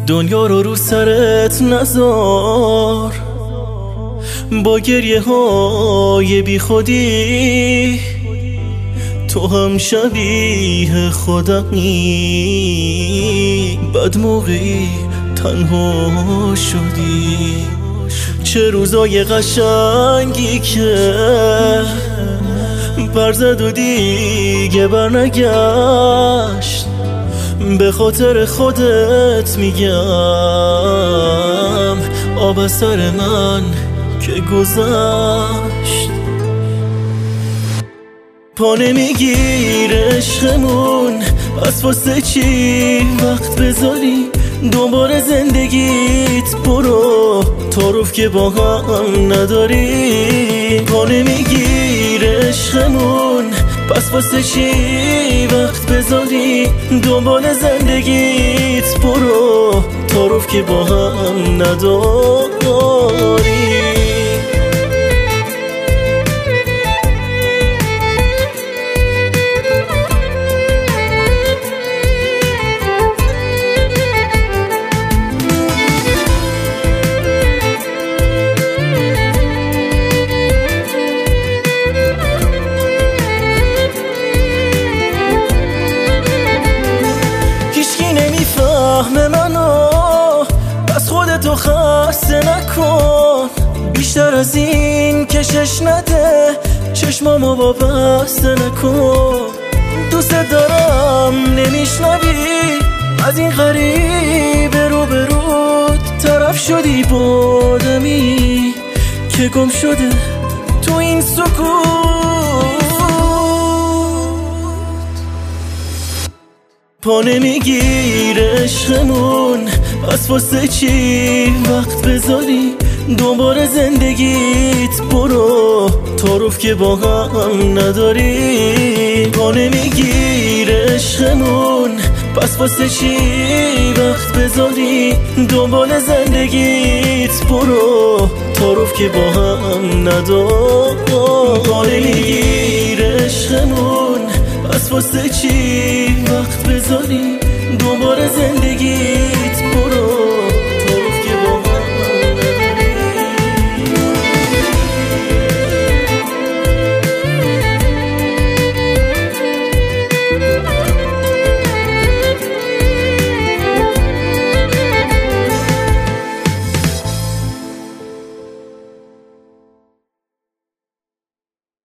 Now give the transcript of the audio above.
دنیا رو سرت نذار، با گریه های بی خودی تو هم شبیه خودمی. بد موقعی تنها شدی، چه روزای قشنگی که برزد و دیگه برنگشت. به خاطر خودت میگم آب از سر من که گذشت. پا نمیگیر عشقمون، از واسه چی وقت بذاری دوباره زندگیت برو، تعارف که با هم نداری. پا نمیگیر عشقمون، پس واسه چی وقت بذاری دوباره زندگیت برو، تعارف که با هم نداری. فهم منو بس خودتو خسته نکن، بیشتر از این کشش نده، چشمامو وابسته نکن. دوست دارم نمیشنوی، از این غریب روبرود طرف شدی با آدمی که گم شده تو این سکوت. پا نمیگیر عشقمون، از واسه چی وقت بذاری دوباره زندگیت برو، تعارف که با هم نداری. پا نمیگیر عشقمون، پس واسه چی وقت بذاری دوباره زندگیت برو، تعارف که با هم نداری. پا نمیگیر عشقمون، پس واسه چی وقت بذاری دوباره زندگیت برو،